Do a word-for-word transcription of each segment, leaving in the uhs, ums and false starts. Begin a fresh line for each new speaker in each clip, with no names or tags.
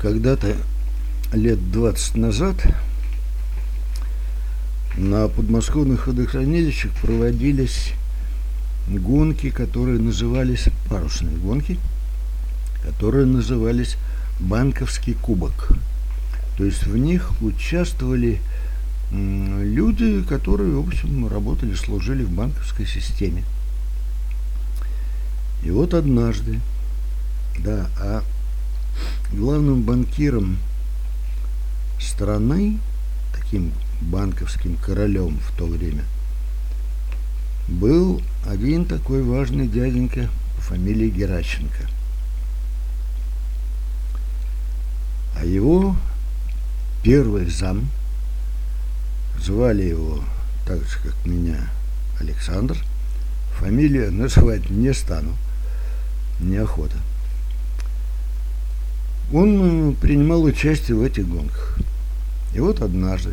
Когда-то, лет двадцать назад, на подмосковных водохранилищах проводились гонки, которые назывались парусные гонки, которые назывались Банковский кубок. То есть в них участвовали люди, которые, в общем, работали, служили в банковской системе. И вот однажды, да, а главным банкиром страны, таким банковским королем в то время, был один такой важный дяденька по фамилии Геращенко. А его первый зам, звали его так же, как меня, Александр, фамилию называть не стану, неохота. Он принимал участие в этих гонках. И вот однажды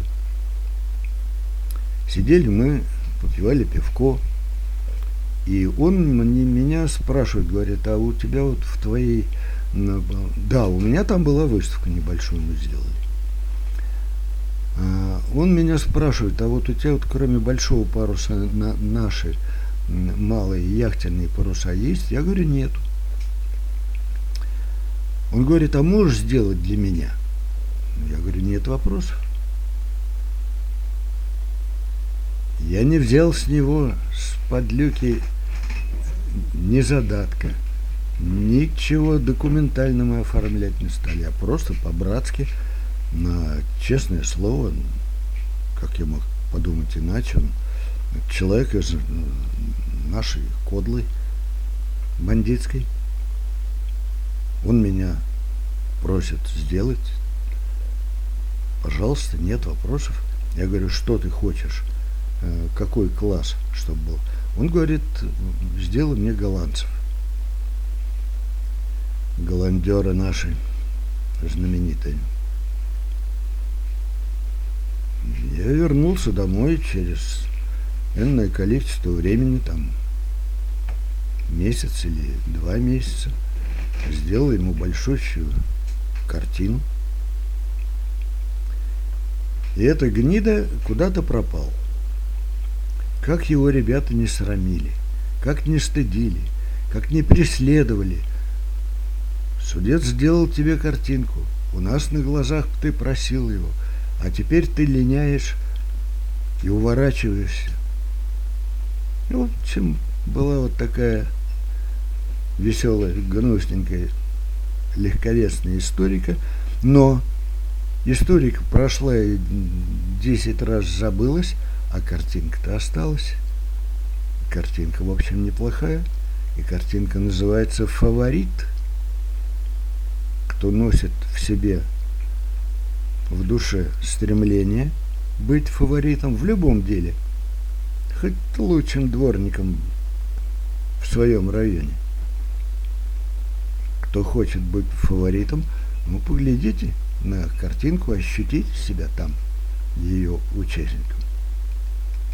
сидели мы, попивали пивко, и он мне, меня спрашивает, говорит: а у тебя вот в твоей... Да, у меня там была выставка небольшую, мы сделали. Он меня спрашивает: а вот у тебя вот кроме большого паруса на наши малые яхтенные паруса есть? Я говорю: нету. Он говорит: а можешь сделать для меня? Я говорю: нет вопросов. Я не взял с него с подлюки ни задатка, ничего документально мы оформлять не стали, а просто по-братски, на честное слово, как я мог подумать иначе, он человек из нашей кодлы бандитской. Он меня просит сделать. Пожалуйста, нет вопросов. Я говорю: что ты хочешь? Какой класс, чтобы был? Он говорит: сделай мне голландцев. Голландеры наши знаменитые. Я вернулся домой через энное количество времени, там месяц или два месяца. Сделал ему большущую картину. И эта гнида куда-то пропал. Как его ребята не срамили, как не стыдили, как не преследовали. Судец сделал тебе картинку, у нас на глазах ты просил его, а теперь ты линяешь и уворачиваешься. И, в общем, была вот такая веселая, гнусненькая, легковесная историка. Но историка прошла и десять раз забылась, а картинка-то осталась. Картинка, в общем, неплохая. И картинка называется «Фаворит». Кто носит в себе, в душе стремление быть фаворитом в любом деле, хоть лучшим дворником в своем районе. Кто хочет быть фаворитом, ну, поглядите на картинку, ощутите себя там, ее участником.